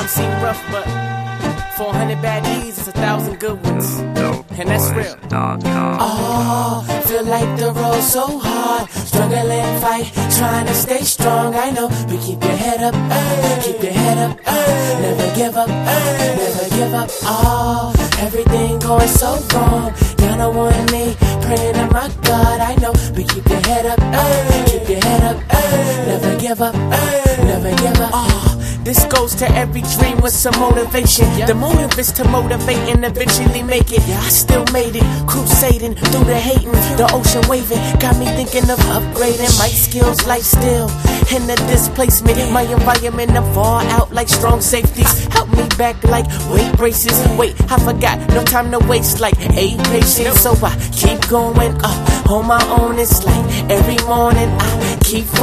seem rough, but 400 bad deeds is 1,000 good ones. And that's real. Oh, feel like the road so hard. Struggle and fight, trying to stay strong. I know, but keep your head up, keep your head up, never give up, never give up. Oh, everything going so wrong. Down on one knee, praying to my God. I know, but keep your head up, keep your head up, never give up, never give up. Oh, this goes to every dream with some motivation. The motive is to motivate and eventually make it. I still made it, crusading through the hating, the ocean waving. Got me thinking of upgrading my skills, life still in the displacement. My environment, I'm far out like strong safeties. Help me back like weight braces. Wait, I forgot, no time to waste like 8 patience. So I keep going up on my own. It's like every morning I keep